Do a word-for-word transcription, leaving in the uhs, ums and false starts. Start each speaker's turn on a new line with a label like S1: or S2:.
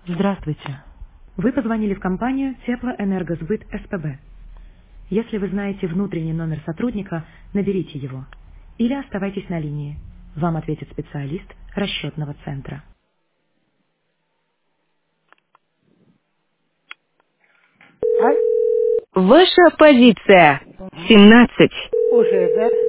S1: Здравствуйте. Вы позвонили в компанию Теплоэнергосбыт СПБ. Если вы знаете внутренний номер сотрудника, наберите его. Или оставайтесь на линии. Вам ответит специалист расчетного центра.
S2: А?
S3: Ваша позиция. семнадцать.
S2: Уже, да?